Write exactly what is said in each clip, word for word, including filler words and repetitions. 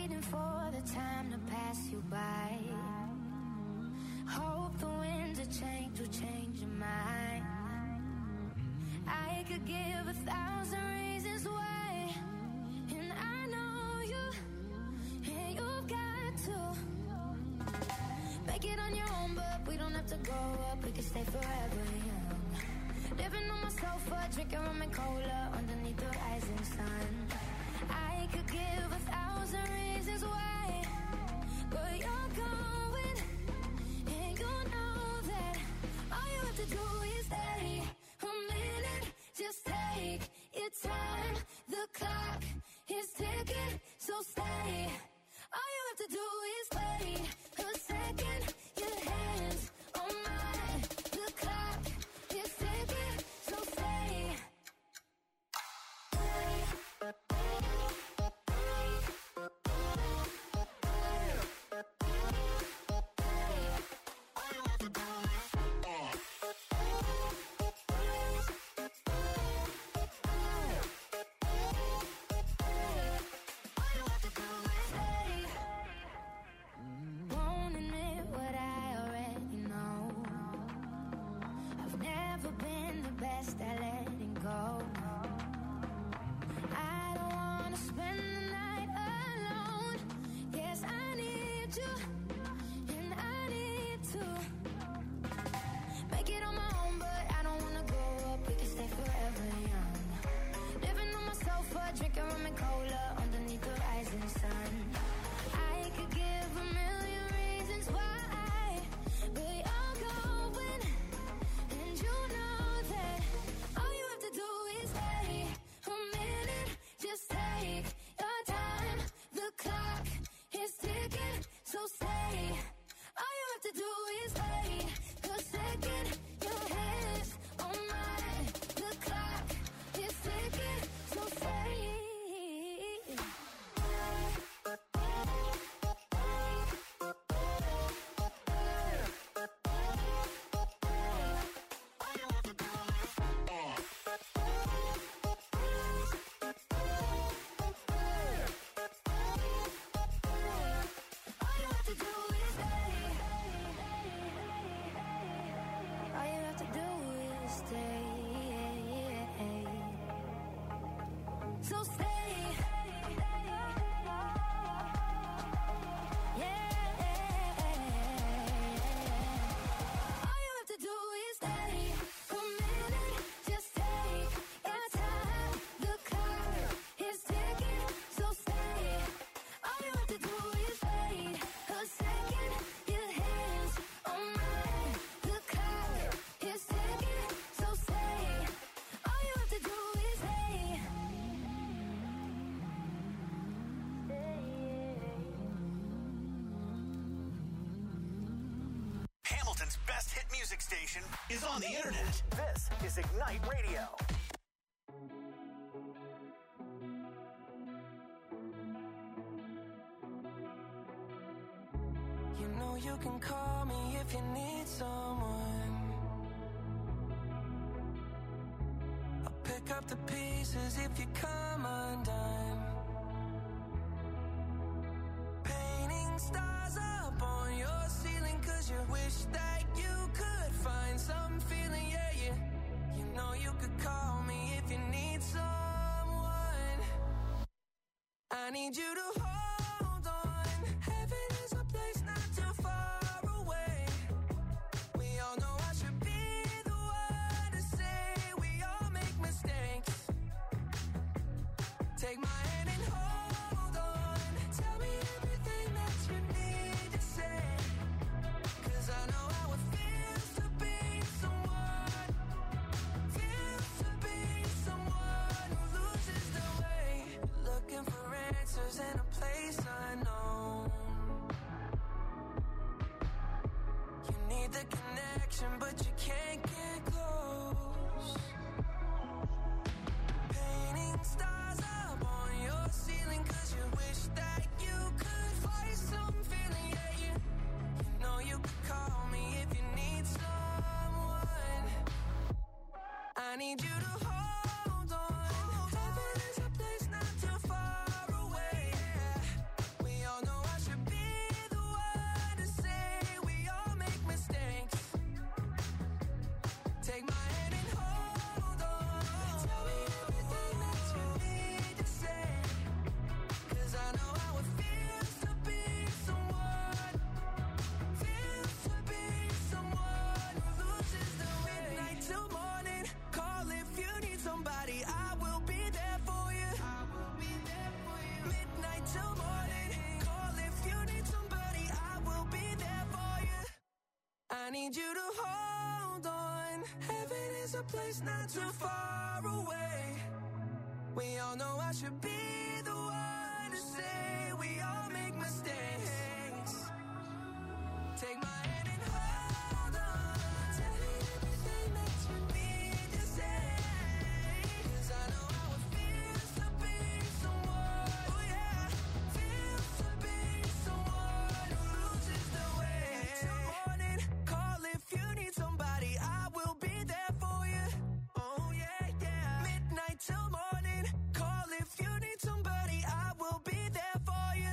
waiting for the time to pass you by. Hope the winds of change will change your mind. I could give a thousand reasons why, and I know you, and you've got to make it on your own, but we don't have to grow up, we can stay forever young. Living on my sofa, drinking rum and cola underneath the rising sun. I could give a thousand reasons why, but you're going, and you know that all you have to do is stay a minute. Just take your time, the clock is ticking, so stay. All you have to do is wait a second, your hands on mine, the clock is ticking, so stay. Drinking rum and cola underneath the rising sun. I could give a million reasons why, but you're going, and you know that all you have to do is wait a minute. Just take your time, the clock is ticking, so stay. All you have to do is wait a second, your hands on mine, the clock is ticking, so stay. So stay. Best hit music station is on the internet. This is Ignite Radio. You know you can call me if you need someone. I'll pick up the pieces if you come undone. Painting stars up on your ceiling 'cause you wish that you could find some feeling, yeah, yeah. You know you could call me if you need someone. I need you to hold on. Heaven is a place not too far away. We all know I should be the one to say we all make mistakes. Take my hand and hold on. Tell me everything that you need to say. 'Cause I know how it feels to be someone. Feels to be someone who loses their way. Looking for answers in a place unknown. You need the connection, but you can't get close. Painting stars up on your ceiling 'cause you wish that you could find some feeling, yeah, yeah. You know you could call me if you need someone. I need you to hold on. Heaven is a place not too far away. We I need you to hold on. Heaven is a place not too far away. We all know I should be the one to say we all make mistakes. Take my hand and hold on. Tell me everything that you need to say. 'Cause I know how it feels to be someone, oh yeah, feels to be someone who loses the way. Till morning, call if you need somebody, I will be there for you. Oh yeah, yeah. Midnight till morning, call if you need somebody, I will be there for you.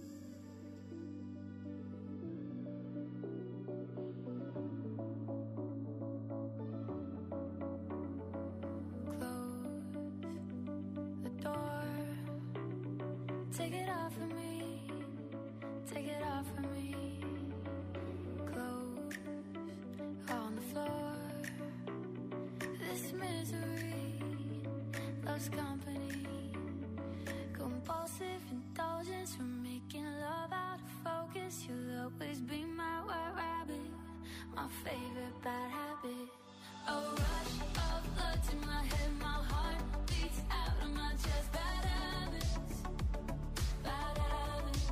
The door, take it off of me, take it off of me. Clothes on the floor, this misery loves company. Compulsive indulgence from making love out of focus. You'll always be my white rabbit, my favorite bad habit. A rush of blood to my head, my heart beats out of my chest. Bad habits, bad habits.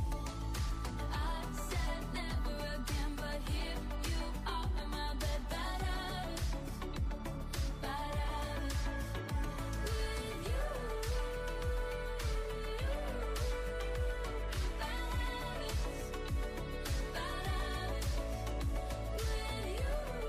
I said never again, but here you are in my bed. Bad habits, bad habits. With you, bad habits, bad habits. With you.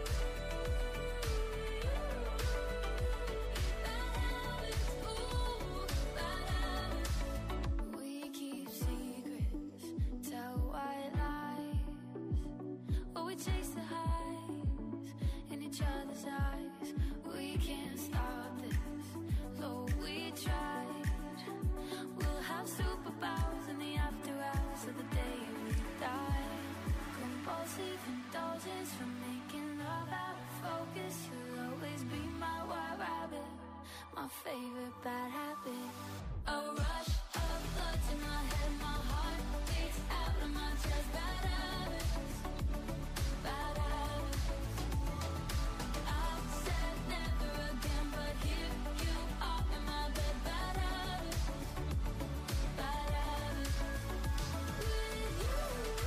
We keep secrets, tell white lies, or we chase the highs in each other's eyes. We can't stop this, though we tried. We'll have superpowers in the after hours of the day we die. Compulsive indulgence from making love out of focus. You'll always be my white rabbit, my favorite bad habit. A rush of blood to my head, my heart beats out of my chest. Bad habits, bad habits. I said never again, but here you are in my bed. Bad habits, bad habits. With you,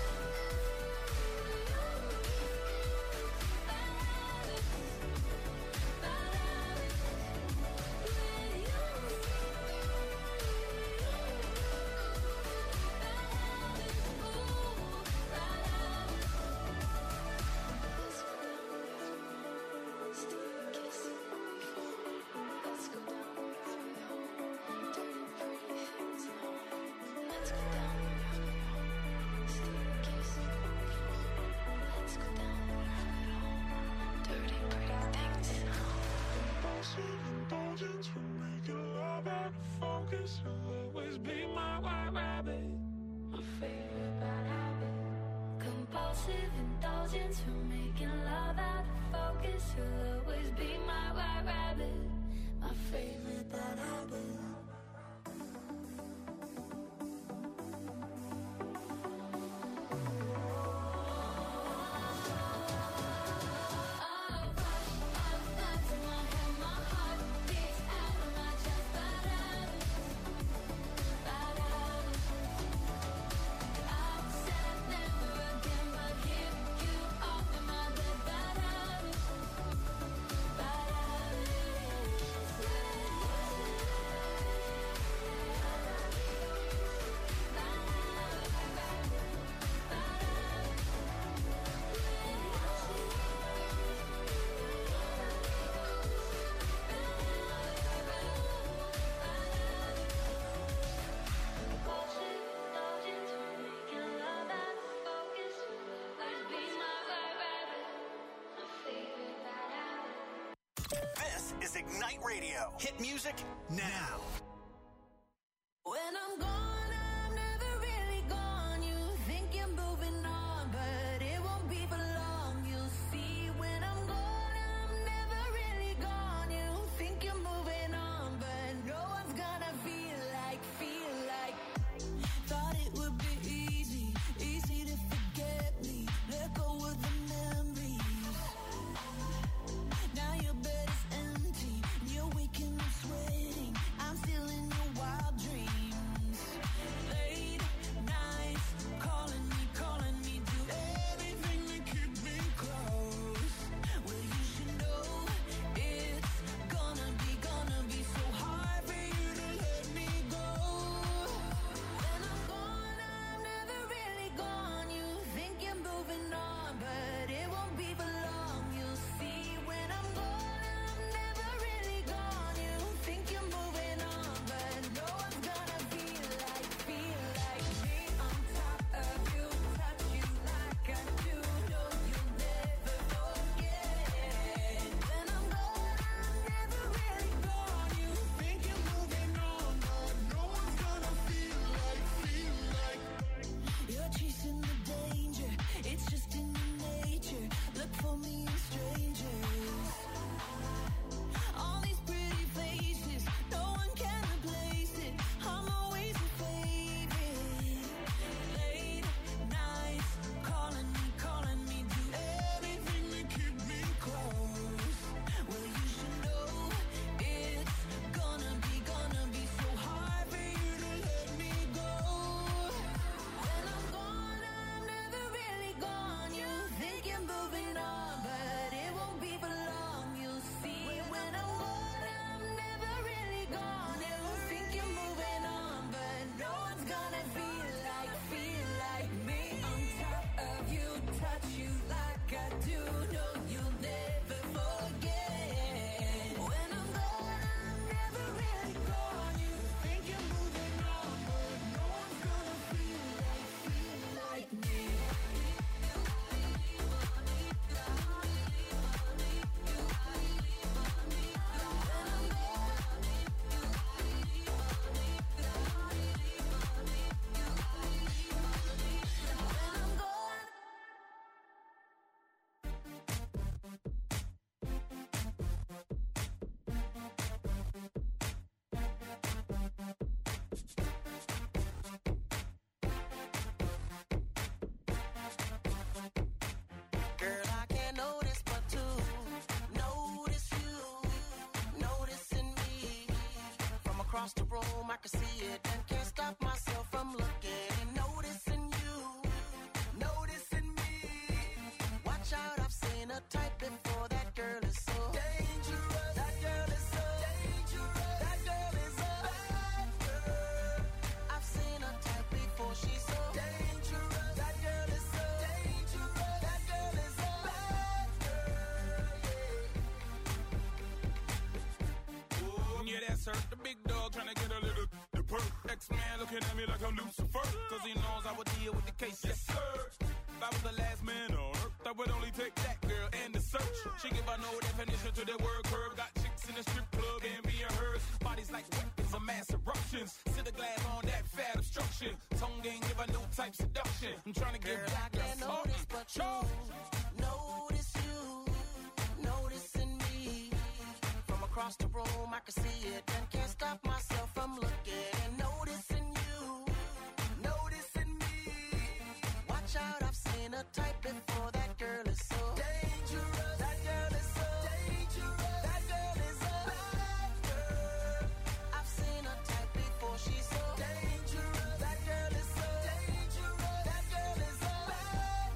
bad habits, bad habits. With you, bad habits, ooh, bad habits. Let's go down, still kissing before. Let's go down, dirty pretty things now. Let's go down, still kissing before. Let's go down, dirty pretty things now. Compulsive indulgence from making love out of focus. You'll always be my white rabbit, My favorite bad habit. Compulsive indulgence from making love out of focus. You'll always be my white rabbit, my favorite bad habit. This is Ignite Radio. Hit music now. When I'm gone, I'm never really gone. You think you're moving on, but it won't be for long. You'll see when I'm gone, I'm never really gone. You think you're moving on, but no one's gonna feel like, feel like. Thought it would be easy, easy to forget me. Let go of the memories. across the room, I can see it and can't stop myself from looking and noticing you, noticing me. Watch out, I've seen a type before. That girl is so dangerous. That girl is so dangerous. That girl is a bad girl. I've seen a type before. She's so dangerous. That girl is so dangerous. That girl is a bad girl. Ooh, yeah, that's her. The big dog trying to get a little the perk. X-Man looking at me like I'm Lucifer. Cause he knows I would deal with the case. Yes, sir. If I was the last man on earth, I would only take that girl and the search. She give her no definition to the word curve. Got chicks in the strip club and being hers. Bodies like weapons of mass eruptions. Sit a glass on that fat obstruction. Tongue ain't give her no type seduction. I'm trying to get Girl, back I can't notice but you. Notice you, noticing me. From across the room, I can see it and can't stop myself from looking and noticing you, noticing me. Watch out, I've seen a type before. That girl is so dangerous. That girl is so dangerous. That girl is a bad girl. I've seen a type before. She's so dangerous. That girl is so dangerous. That girl is a bad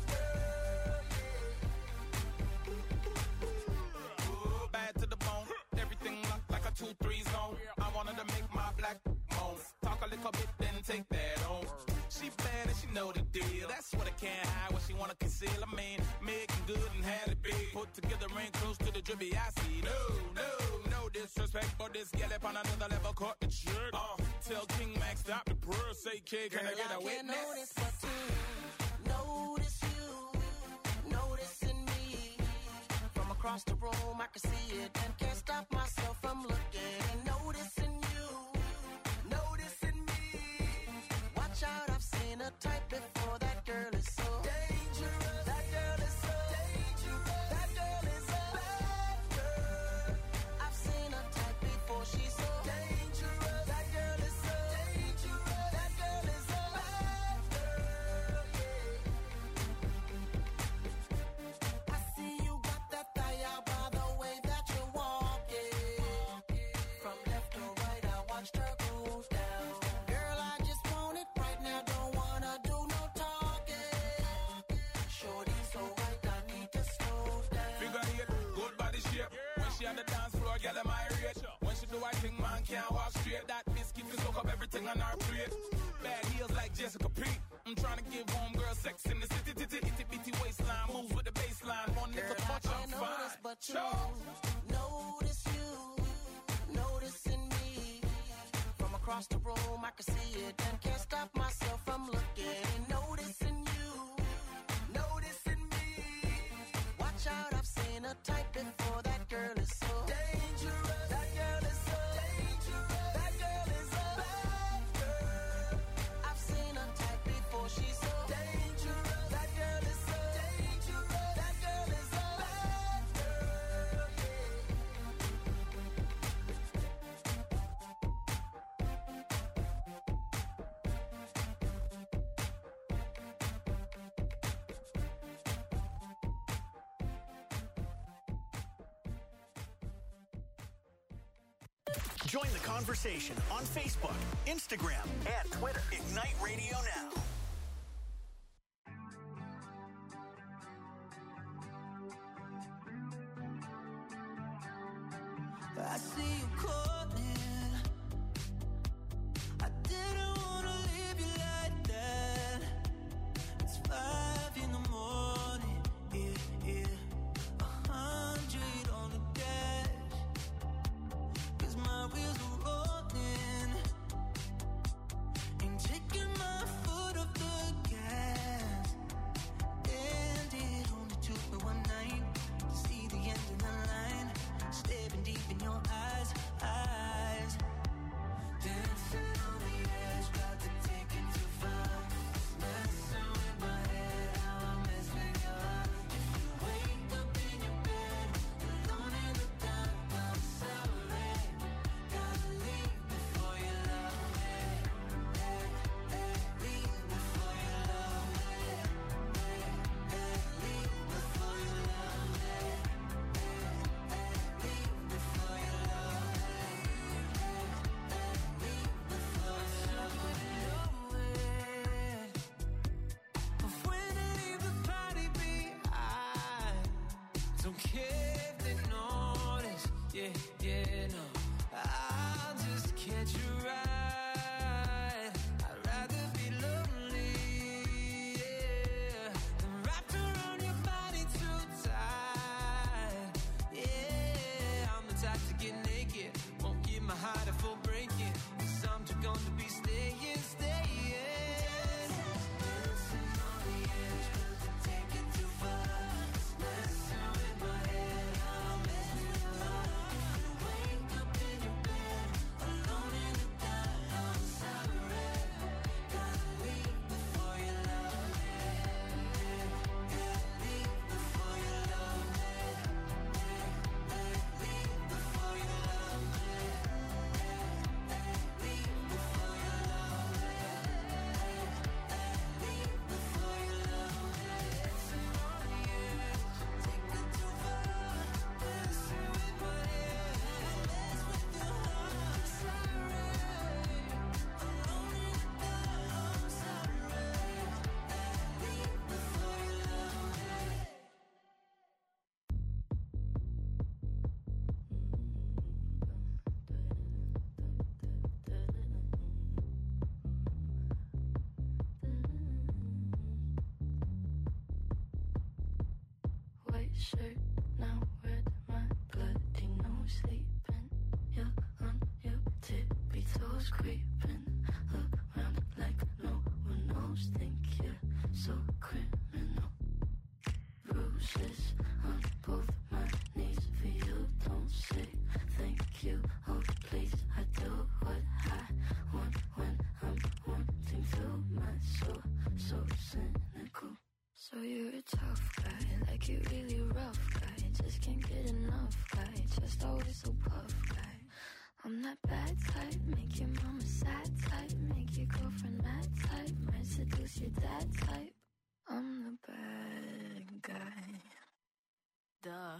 girl. Ooh, bad to the bone. Everything look like a two three zone. I wanted to make my black moan. Talk a little bit, then take that on. She bad and she know the deal. That's what I can't hide, what she wanna conceal. I mean, making good and had it big. Put together ain't close to the drippy I see. No, no, no disrespect, but this gal up on another level caught the jerk. Uh, tell King Max stop the purr, say kid, can I get a Girl, I can't witness? notice but you. Notice you, noticing me. From across the room, I can see it and can't stop myself from looking and noticing you, noticing me. Watch out, I've seen a type before. That girl is so dangerous. That girl is so dangerous. That girl is a bad girl. I've seen a type before. She's so dangerous. That girl is so dangerous. That girl is a bad girl. I see you got that thigh out by the way that you're walking. From left to right, I watched her go down. Girl, I just want it right now. Don't wanna do no talking. Shorty so right, I need to slow down. Figure eight, good body shape. When she on the dance floor, girl, am I rate. When she do I think man can't walk straight. That biscuit can soak up everything on our plate. Bad heels like Jessica Pete. I'm trying to give homegirl sex in the city, titty, itty bitty waistline. Moves with the baseline. One little Girl, I touch, I'm can't notice fine. but you. Notice you, noticing me. From across the room, I can see it and can't stop myself from looking and noticing you, noticing me. Watch out, I've seen a type before. That girl is so dangerous. That girl is so dangerous. That girl is a bad girl. I've seen a type before. She's so dangerous. That girl is so dangerous. That girl is a bad girl. Join the conversation on Facebook, Instagram, and Twitter. Ignite Radio Now. I see you calling. I didn't wanna leave you like that. It's five in the morning, yeah, yeah. A hundred on the dash. 'Cause my wheels are rolling. Ain't taking my foot off the gas. And it only took me one night to see the end of the line. Staring deep in your eyes, I yeah, yeah, no. I'll just catch a ride. I'd rather be lonely, yeah, than wrapped around your body too tight. Yeah, I'm the type to get naked, won't give my heart a full breaking, 'cause I'm too gone to be staying, staying. Shirt now red, my bloody nose sleeping. You're on your tippy toes, creeping around like no one knows. Think you're so criminal. Bruises on both my knees for you. Don't say thank you, oh please. I do what I want when I'm wanting to. My soul so cynical. So you're a tough guy, like you really rough guy. Just can't get enough guy, just always so puff guy. I'm that bad type, make your mama sad type, make your girlfriend mad type, might seduce your dad type. I'm the bad guy. Duh.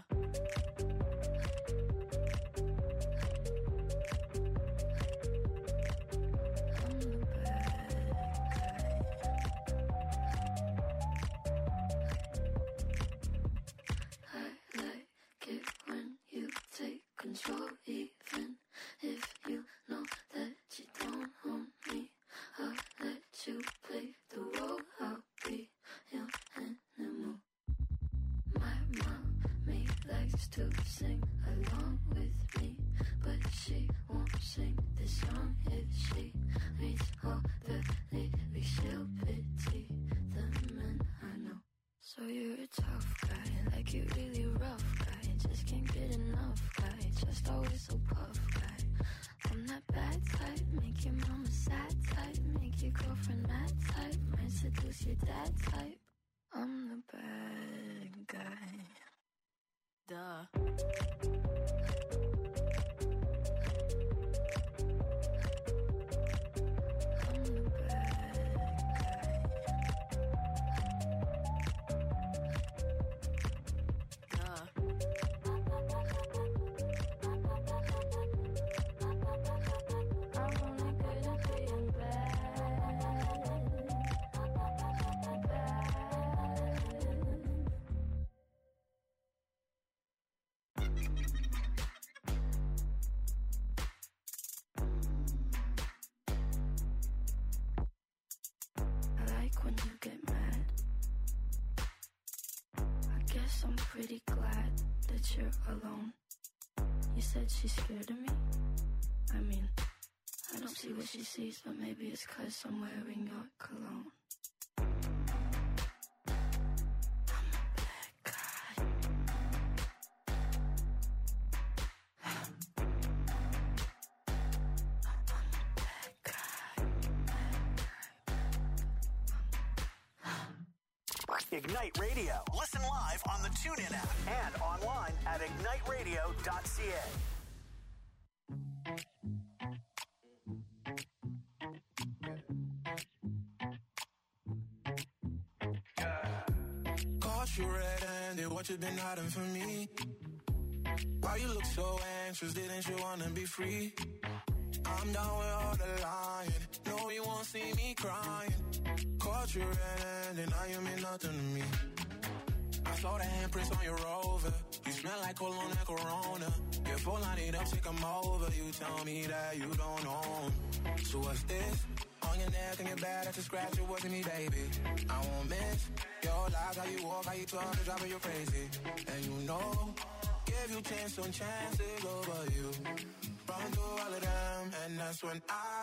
Control, even if you know that you don't own me. I'll let you play the role, I'll be your animal. My mommy likes to sing along with me, but she won't sing this song if she reads all the lyrics. She'll pity the men I know. So you're a tough guy, like you really rough guy. Just can't get enough guy, just always so puff guy. I'm that bad type, make your mama sad type, make your girlfriend mad type, might seduce your dad type. I'm the bad guy. Duh. I'm pretty glad that you're alone. You said she's scared of me? I mean, I don't see what she sees, but maybe it's 'cause I'm wearing your cologne. Ignite Radio. Listen live on the TuneIn app and online at ignite radio dot c a. Caught you red-handed, what you been hiding from me? Why you look so anxious, didn't you wanna be free? I'm down with all the lying, no you won't see me crying. Caught you red-handed, now you mean nothing to me. I saw the handprints on your Rover. You smell like cologne and Corona. Your phone line it up, take 'em over. You tell me that you don't know 'em. So what's this? On your neck and your back, that's a scratch, it wasn't me, baby. I won't miss your lies, how you walk, how you talk, it's driving you crazy. And you know, give you chance on chances over you. Run through all of them, and that's when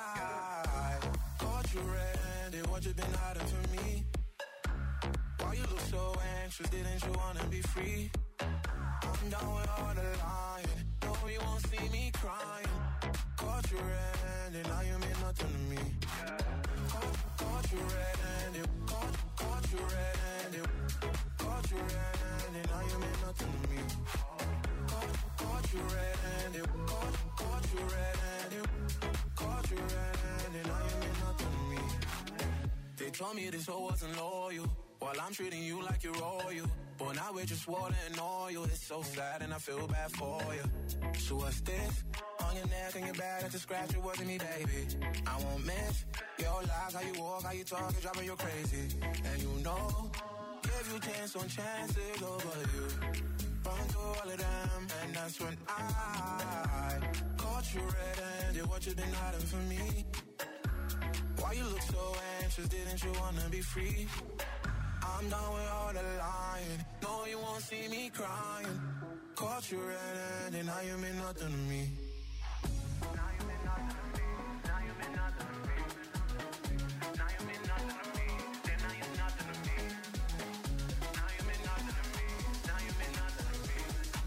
I caught you red-handed. What you been hiding from me? Why you look so anxious, didn't you wanna be free? I'm done with all the lying, no you won't see me crying. Caught you red-handed, now you mean nothing to me. Caught, caught you red-handed, caught, caught you red-handed. Caught you red-handed, now you mean nothing to me. Caught, caught you red-handed, caught, caught you red-handed. Caught you red-handed, now you mean nothing to me. They told me this hoe wasn't loyal, while I'm treating you like you're royal. But now we're just water and oil. It's so sad and I feel bad for you. So what's this? On your neck and your back, that's a scratch, it wasn't me, baby. I won't miss your lies, how you walk, how you talk, it's driving you crazy. And you know, give you chance on chances over you. Run through all of them, and that's when I caught you red-handed. What you been hiding from me? Why you look so anxious, didn't you wanna be free? I'm done with all the lying, no you won't see me crying. Caught you red-handed, now you mean nothing to me. Now you mean nothing to me, now you mean nothing to me. Now you mean nothing to me, then now you're nothing to me. Now you mean nothing to me, now you mean nothing to me.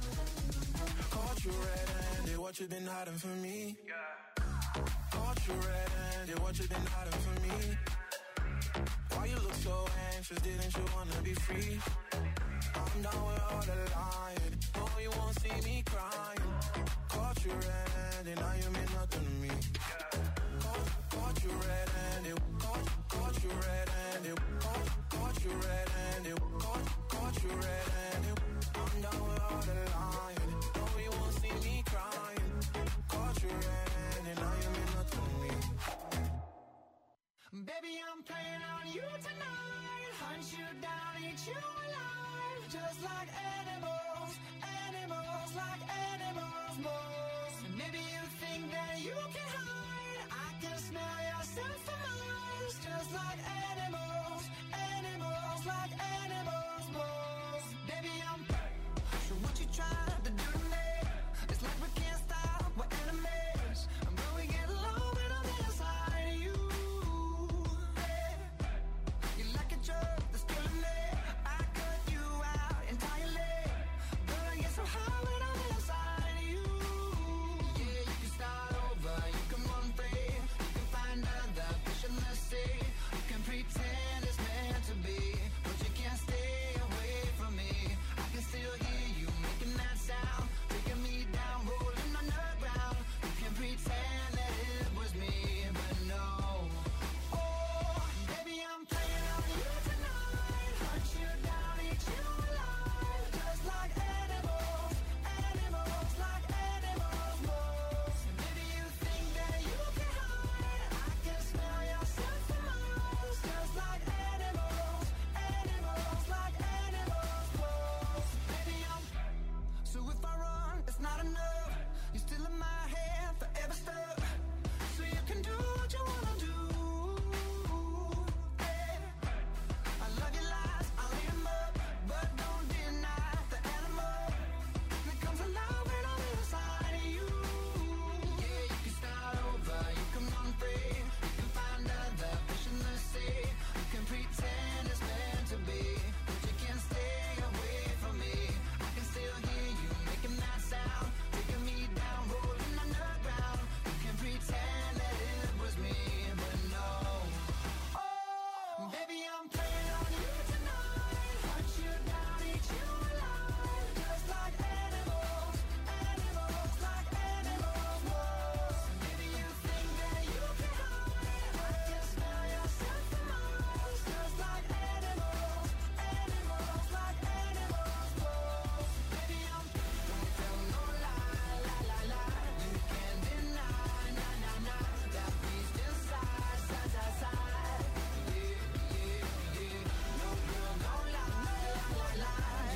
Caught you red-handed, what you been hiding from me? Caught you red-handed, what you been hiding from me? Why you look so anxious, didn't you wanna be free? I'm done with all the lying, no you won't see me crying. Caught you red-handed, now you mean nothing to me. Caught, caught you red-handed, caught, caught you red-handed. Caught, caught you red-handed, caught, caught you red-handed. I'm done with all the lying, no you won't see me crying. Caught you red-handed, now you mean nothing to me. Baby, I'm playing on you tonight. Hunt you down, eat you alive. Just like animals, animals, like animals, moles. Maybe you think that you can hide. I can smell yourself for miles. Just like animals, animals, like animals, moles. Baby, I'm so what you trying to do to me? It's like we can't stop, we're enemies. And when we get low, we don't get inside of you. That's killing me. I cut you out entirely, but I get so high when I'm inside of you. Yeah, you can start over, you can run free, you can find other fish in the sea. You can pretend it's meant to be, but you can't stay away from me. I can still hear you making that sound, taking me down, rolling underground. You can pretend that it was me, but no. Oh, baby, I'm playing on you tonight. Hunt you down, eat you alive. Just like animals, animals, like animals, moles. Maybe you think that you can hide. I can smell yourself for miles. Just like animals, animals, like animals, moles. Baby, I'm so if I run, it's not enough. You're still in my head, forever stuck. So you can do what you wanna do. I love your lies, I'll eat 'em up, but don't deny the animal that comes alive when I'm inside of you. Yeah, you can start over, you can run free, you can find other fish in the sea. You can pretend it's meant to be, but you can't stay away from me. I can still hear you making that sound, taking me down, rolling underground. You can pretend that it was me, but no. Oh, baby, I'm playing on you tonight. Hunt you down, eat you alive. Just like animals, animals, like animals, moles. Maybe you think that you can hide. I can smell yourself for miles. Just like animals, animals, like animals, moles. Baby, I'm don't tell no lie, lie, lie, lie. You can't deny, nah, nah, nah. That beast inside, side, side, side. Yeah, yeah, yeah. No girl, don't lie, lie, lie, lie.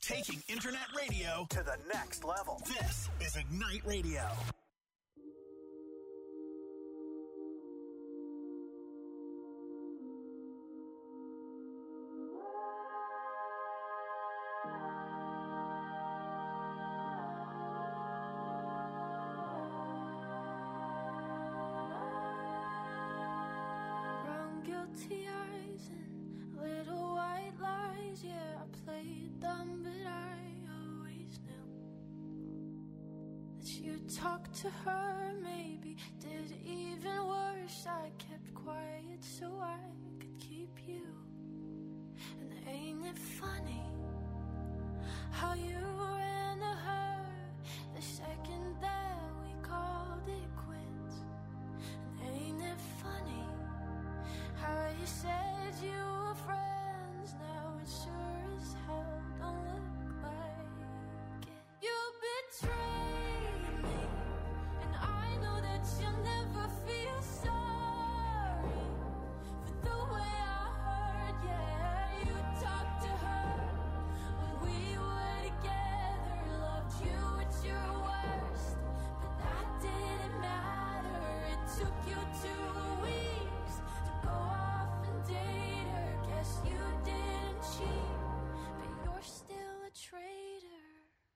Taking internet radio to the next level. This is Ignite Radio. Guilty eyes and little white lies. Yeah, I played dumb, but I always knew that you'd talk to her. Maybe did even worse. I kept quiet so I could keep you. And ain't it funny how you ran to her the second that we called it quits? And ain't it funny how you said you were friends, now it sure as hell don't look like it. You betrayed me, and I know that you'll never feel sorry for the way I heard. Yeah, you talked to her when we were together, loved you at your worst, but that didn't matter. It took you two weeks to go off and date her. Guess you didn't cheat, but you're still a traitor.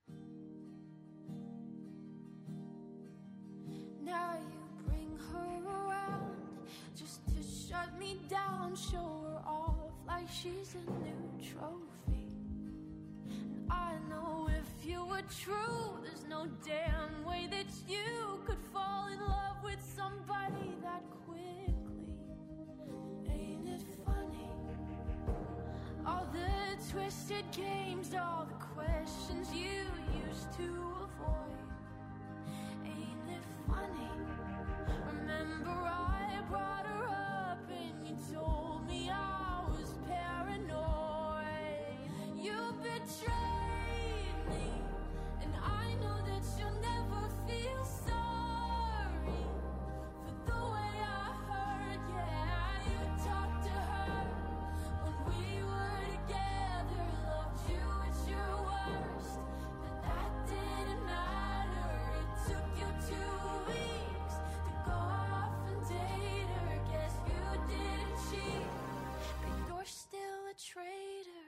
Now you bring her around just to shut me down, show her off like she's a new trophy. And I know if you were true, there's no damn way that you could fall in love with somebody that quickly. Ain't it funny? All the twisted games, all the questions you used to avoid. Ain't it funny? Remember I brought her up and you told me I was paranoid. You betrayed me, and I know that you'll never feel sorry for the way I heard. Yeah, you talked to her when we were together, loved you at your worst, but that didn't matter. It took you two weeks to go off and date her. Guess you didn't cheat, but you're still a traitor.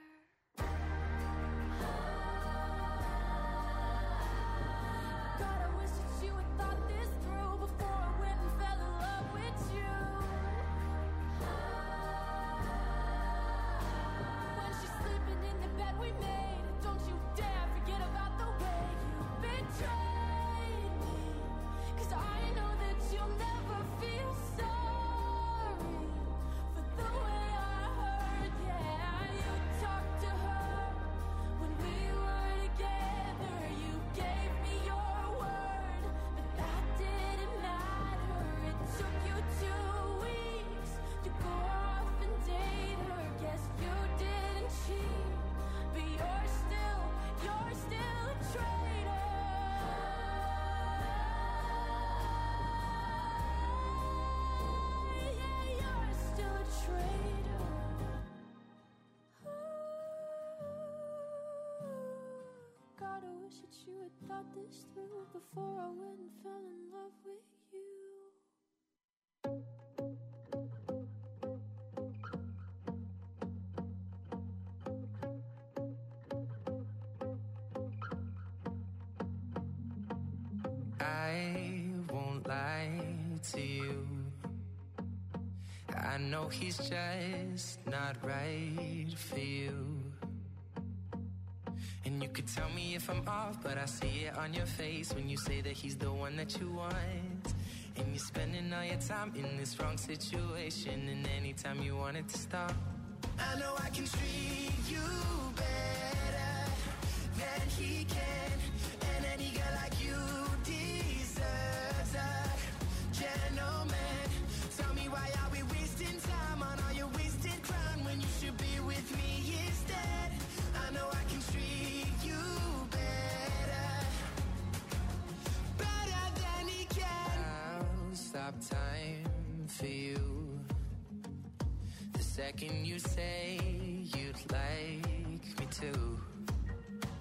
God, I wish that you had thought this through before I went and fell in love with you. When she's sleeping in the bed we made, don't you dare forget about the way you betrayed me. 'Cause I know that you'll never feel sorry for the way I heard. Yeah, you talked to her when we were together. You gave me your word, but that didn't matter. It took you two weeks to go off and date her. Guess you didn't cheat, but you're still, you're still a traitor. Yeah, you're still a traitor. God, I wish that you had thought this through before I went and fell in love with you. I won't lie to you. I know he's just not right for you. And you could tell me if I'm off, but I see it on your face when you say that he's the one that you want. And you're spending all your time in this wrong situation, and anytime you want it to stop, I know I can treat you better than he can. And any girl like you deserves a gentleman. Tell me, why are we wasting time on all your wasted crown when you should be with me instead? I know I can treat you better, better than he can. I'll stop time for you the second you say you'd like me to.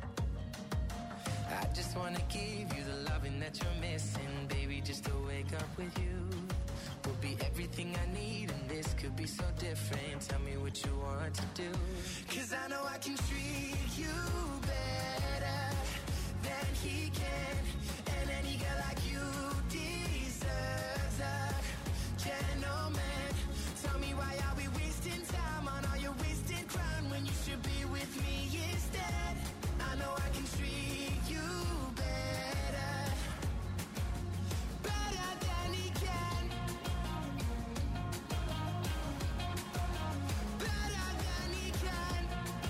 just wanna give you the loving that you're missing. Baby, just to wake up with you will be everything I need, and this could be so different. Tell me what you want to do, 'cause I know I can treat you better than he can. And any girl like you deserves a gentleman. Tell me, why are we wasting time on all your wasted crown when you should be with me instead? I know I can treat you better, better than he can, better than he can.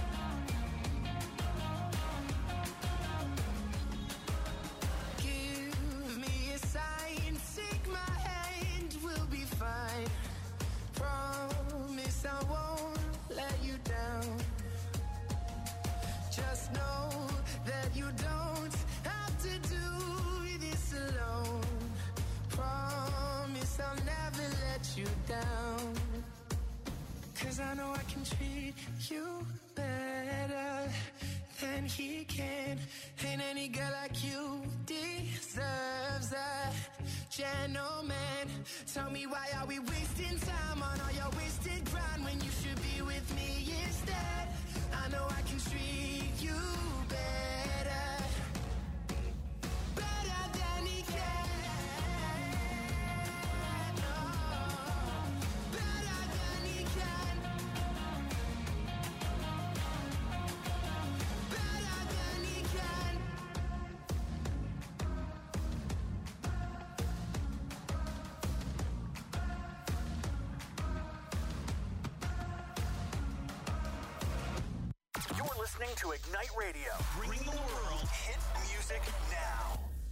Give me a sign, take my hand, we'll be fine. Promise I won't let you down. Just know that you don't have to do this alone. Promise I'll never let you down. 'Cause I know I can treat you better than he can. And any girl like you deserves a gentleman. Tell me, why are we wasting time on all your wasted grind when you should be with me instead? I know I can treat you better, better than he can. Oh, better than he can, better than he can. You're listening to Ignite Radio. Bring the world hit music now.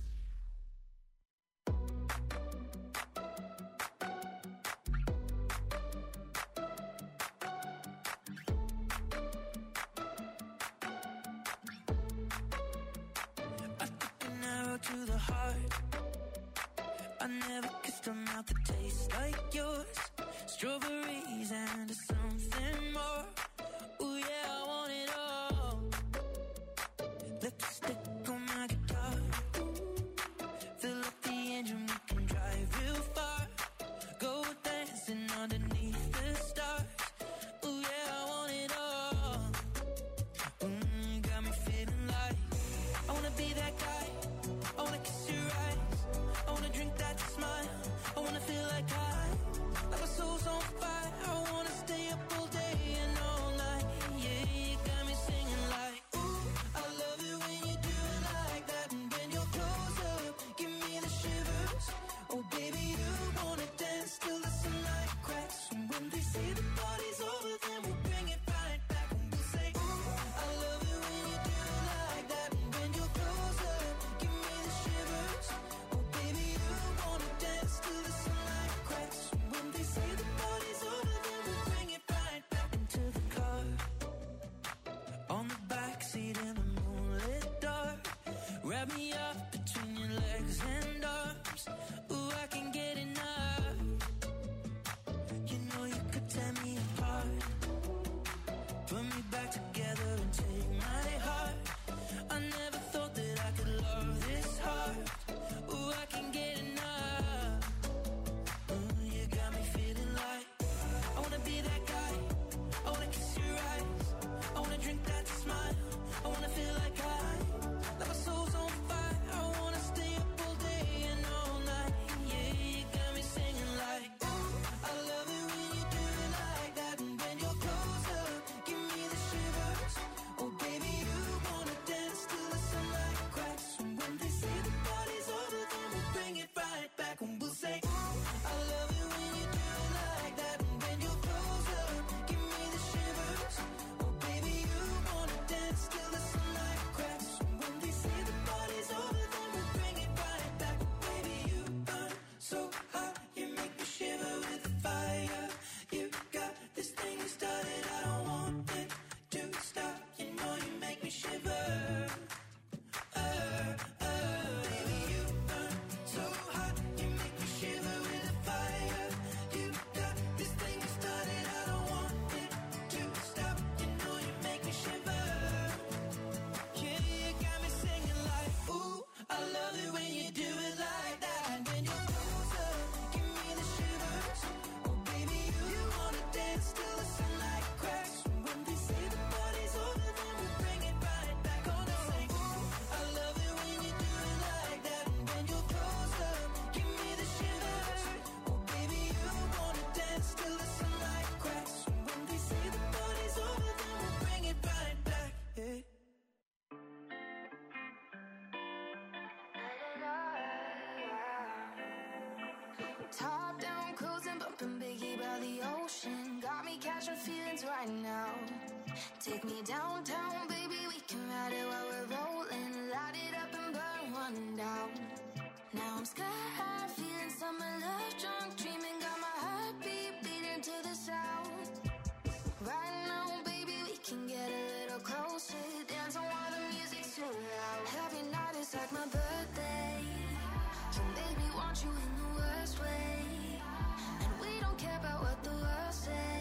I took an arrow to the heart. I never kissed a mouth that tastes like yours. Strawberries and something more. Ooh yeah, I want it all. Lipstick on my guitar. Fill up the engine, we can drive real far. Go dancing underneath the stars. Ooh yeah, I want it all. Mm, got me feeling like I wanna be that guy. I wanna kiss your eyes. I wanna drink that smile. I wanna feel like I, like my soul's on fire. I wanna stay up all day and all catching feelings right now. Take me downtown, baby, we can ride it while we're rolling. Light it up and burn one down. Now I'm sky high, feeling summer love, drunk, dreaming, got my heartbeat beating to the sound. Right now, baby, we can get a little closer, dancing while the music's too loud. Every night is like my birthday, so baby, want you in the worst way. And we don't care about what the world say.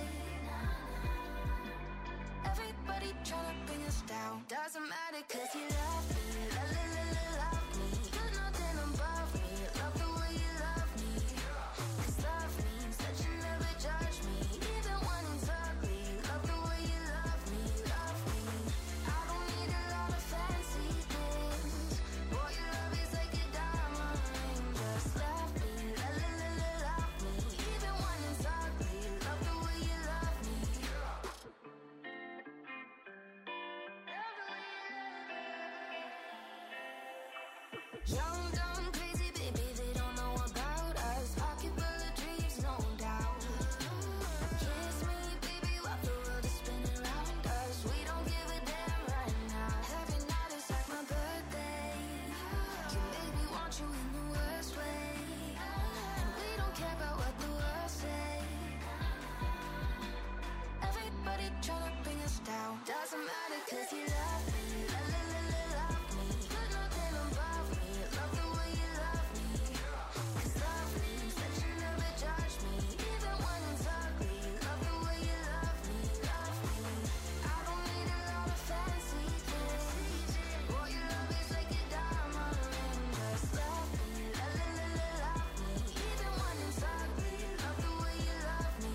Everybody tryna bring us down. Doesn't matter cause you love me, la la la la love me. You're nothing above me, love the way you love me. Cause love means that you never judge me, even when it's ugly. Love the way you love me, love me. I don't need a lot of fancy things. Boy, your love is like a diamond ring. Just love me, la la la la love me. Even when it's ugly, love the way you love me. Young, dumb, crazy, baby, they don't know about us. Pocket full of dreams, no doubt. Kiss me, baby, while the world is spinning around us. We don't give a damn right now. Every night is like my birthday. You make me want you in the worst way. And we don't care about what the world say. Everybody tryna bring us down. Doesn't matter cause you love me, la la la la love me. You're nothing above me, love the way you love me. Cause love means that you never judge me, even when it's ugly. Love the way you love me, love me. I don't need a lot of fancy things. Boy, your love is like a diamond ring. Just love me, la la la la love me. Even when it's ugly, love the way you love me.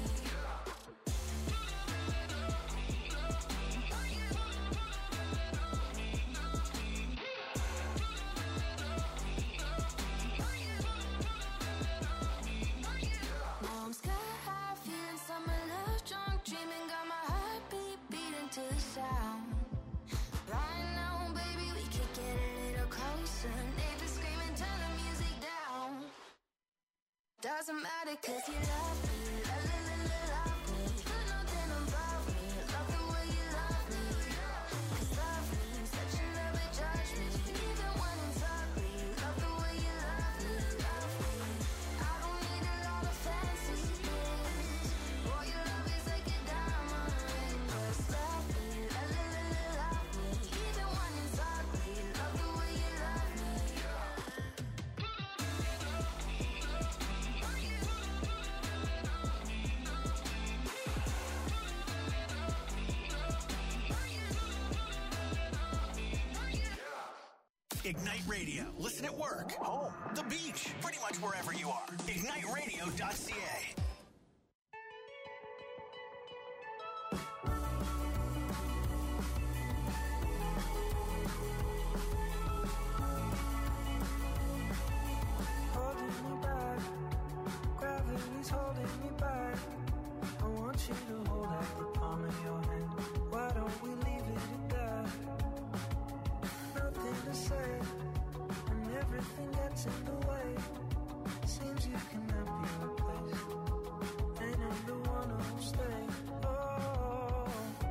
Now I'm sky high, feeling summer love, drunk, dreaming, got my heartbeat beating to the sound. Right now, baby, we could get a little closer. Neighbors screaming, turn the music down. Doesn't matter cause you love me, la la la la love me. You're nothing above me, love the way you love me. Cause love means that you never judge me, even when it's ugly. Love the way you love me, love me. I don't need a lot of fancy things. Boy, your love is like a diamond ring. Just love me, la la la la love me. Even when it's ugly, love the way you love me. Ignite Radio. Listen at work, home, the beach, pretty much wherever you are. ignite radio dot c a. Holding me back, gravity's holding me back. I want you to hold out the palm of your hand. Why don't we leave it at that? Nothing to say, and everything gets in the way. Seems you cannot be replaced, and I'm the one who'll stay. Oh,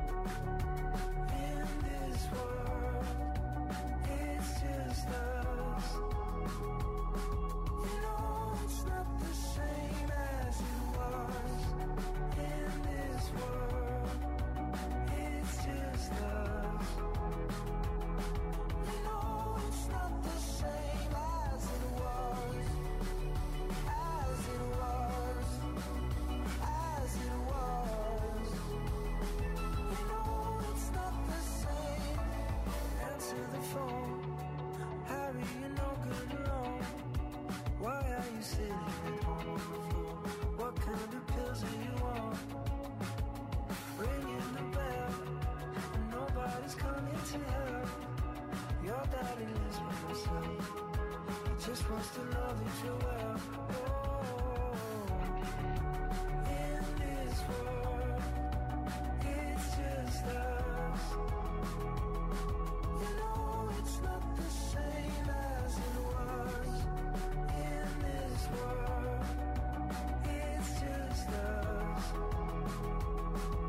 in this world, it's just us. You know it's not the same as it was. In this world, it's just us. You know it's not the same as it was. As it was. As it was. You know it's not the same. Answer the phone. Harry, you're no good alone. Why are you sitting at home on the floor? What kind of pills do you want? Ringing the bell, and nobody's coming to help. Your daddy lives by himself. He just wants to know that you're well. Oh, in this world, it's just us. You know it's not the same as it was. In this world, it's just us.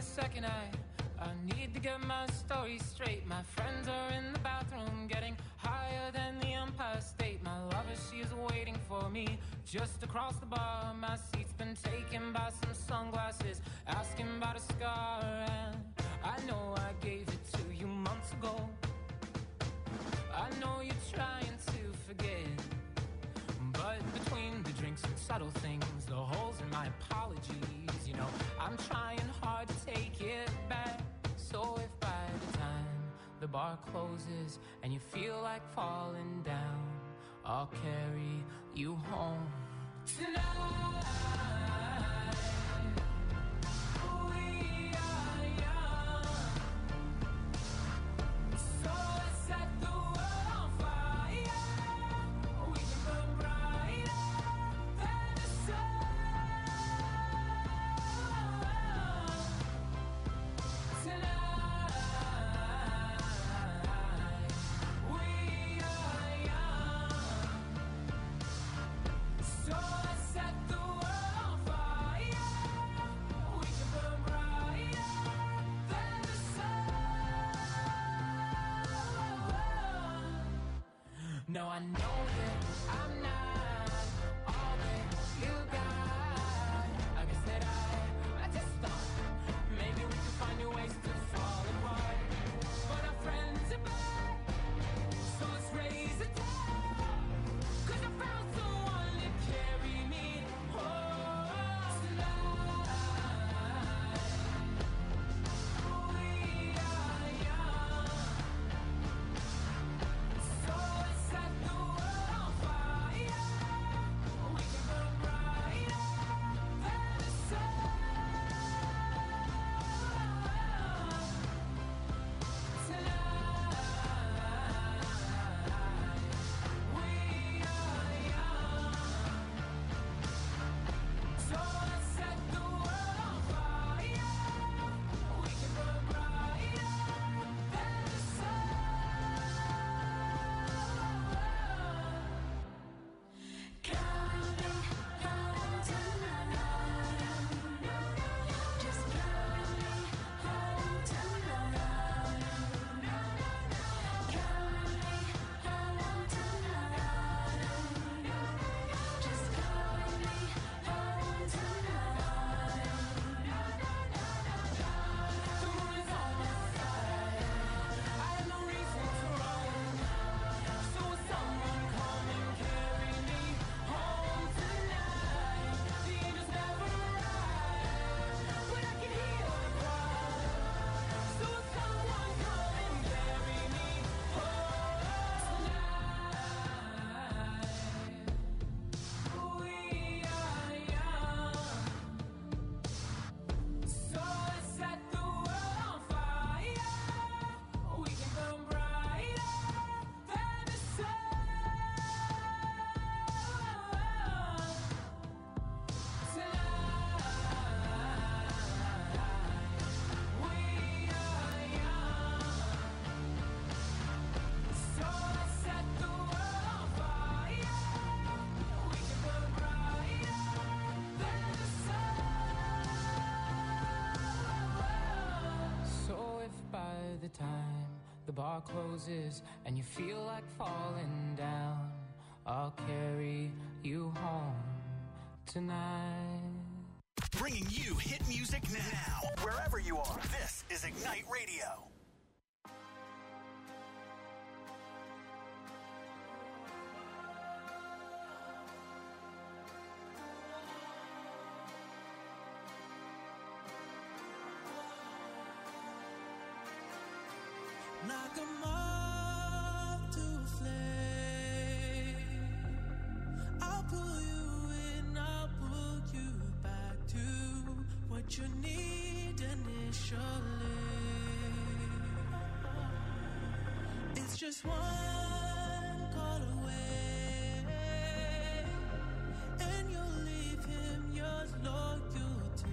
a second, I I need to get my story straight. My friends are in the bathroom getting higher than the Empire State. My lover, she is waiting for me just across the bar. My seat's been taken by some sunglasses, asking about a scar. And I know I gave it to you months ago. I know you're trying to forget, but between the drinks and subtle things, the holes in my apologies, you know, I'm trying hard to take it back. So if by the time the bar closes and you feel like falling down, I'll carry you home tonight. We are young, so let's set the world on fire. We can burn brighter than the sun tonight. We are young, so let's set the world on fire. We can burn brighter than the sun. No, I know that I'm not all that you got. I guess that I, I just thought maybe we could find new ways to fall apart. But our friends are back, so let's raise it down. 'Cause I found someone to carry me home tonight. We are young, so let's set the world on fire. We can burn brighter than the sun tonight. We are young, so let's set the world on fire. We can burn brighter than the sun. Carry me home tonight. Just carry me home tonight. Carry me home tonight. Just carry me home tonight. The moon is on my side. I have no reason to run. So will someone come and carry me home tonight? The angels never arrive, but I can hear the cry. So will someone come and carry me home tonight? We are young, so let's set the world on fire. We can burn brighter than the sun tonight. We are young, so let's set the world on fire. We can burn brighter than the sun. So if by the time the bar closes and you feel like falling down, I'll carry you home tonight. Bringing you hit music now, wherever you are. This is Ignite Radio. Knock 'em off to a flame. I'll pull you in, I'll pull you back to what you need initially. It's just one call away, and you'll leave him yours loyal to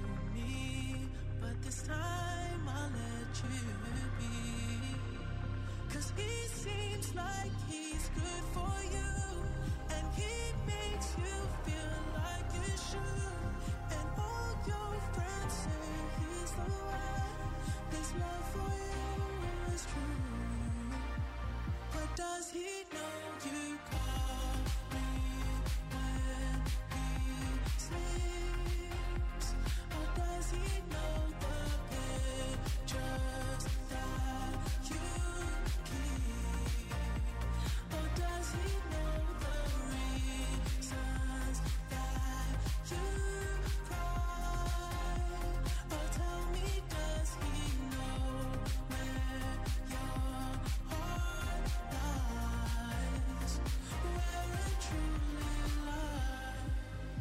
me. But this time I'll let you be. 'Cause he seems like he's good for you, and he makes you feel like you should, and all your friends say he's the one. His love for you is true, but does he know you call me when he sleeps, or does he know the pictures that you keep, or does he know the reasons that you cry, or tell me, does he know where your heart lies, where it truly lies?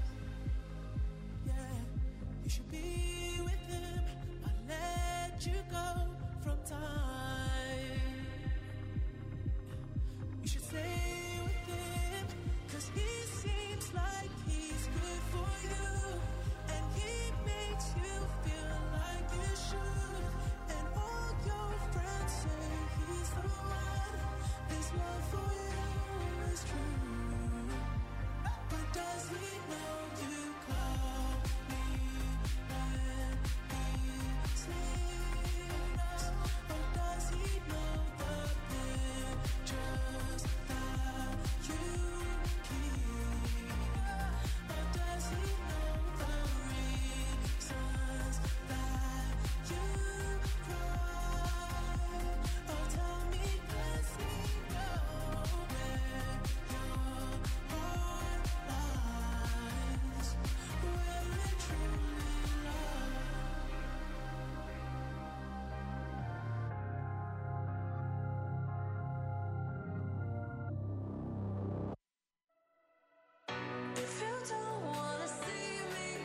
Yeah, you should be with him, but let you go from time. You should stay with him, cause he seems like he's good for you, and he makes you feel like you should, and all your friends say he's the one. His love for you is true, but does he know you call me when he sleeps, or does he know the pictures that you keep, or does he know the reasons that you cry, or tell me, does he know where your heart lies, where it truly lies? If you don't wanna see me,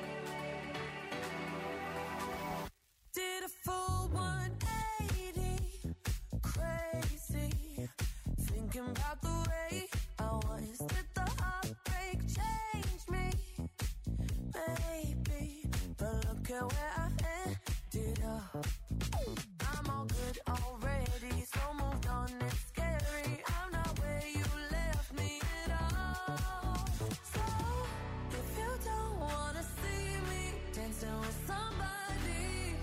did a full one eighty, crazy, thinking about the way I was. Did the heartbreak change me? Maybe, but look at where I ended up. I'm all good already, so moved on, it's scary. I'm not where you left me at all. So, if you don't wanna see me dancing with somebody,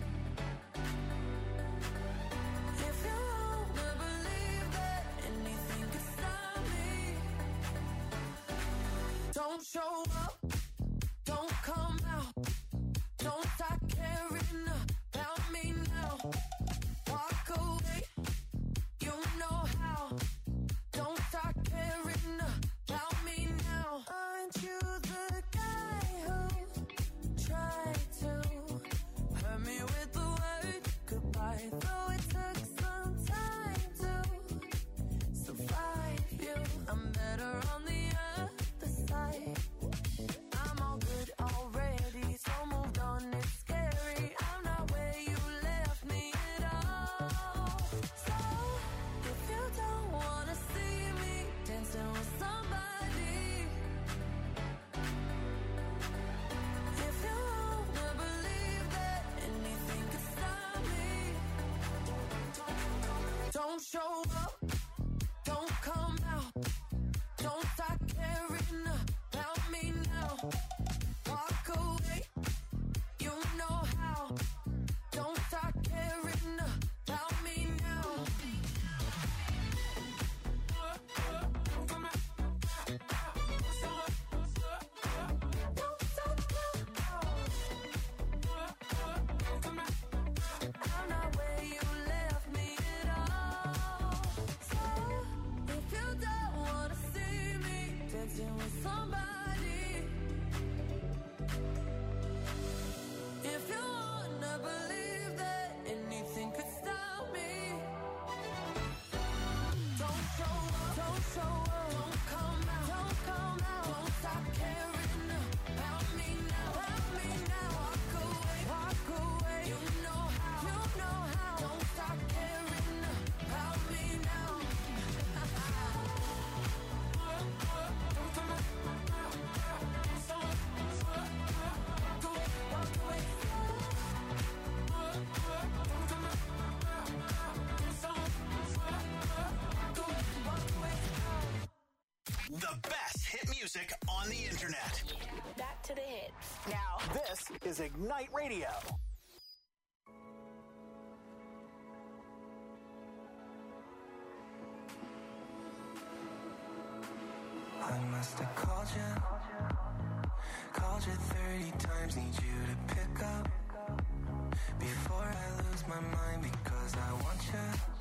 if you wanna believe that anything could stop me, don't show up, don't come out, don't start caring about me now. Walk away, you know how. Don't start caring about me now. Aren't you the guy who tried to hurt me with the word goodbye? Though it took some time to survive you, I'm better on the other side. I'm all good already, so moved on, it's scary. I'm not where you left me at all. So, if you don't wanna see me dancing with somebody, if you wanna believe that anything could stop me, don't show up, don't come out, don't start caring about me now. Walk away, you know how. Don't start caring about me now. Don't stop now. I'm not where you left me at all. So, if you don't on the internet. Back to the hits. Now, this is Ignite Radio. I must have called you, called you thirty times, need you to pick up before I lose my mind because I want you.